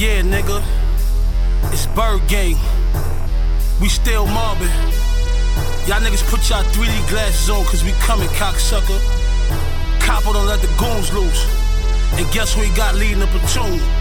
Yeah, nigga, it's Bird Gang. We still mobbing. Y'all niggas put y'all 3D glasses on, cause we coming, cocksucker. Capo don't let the goons loose. And guess who he got leading the platoon?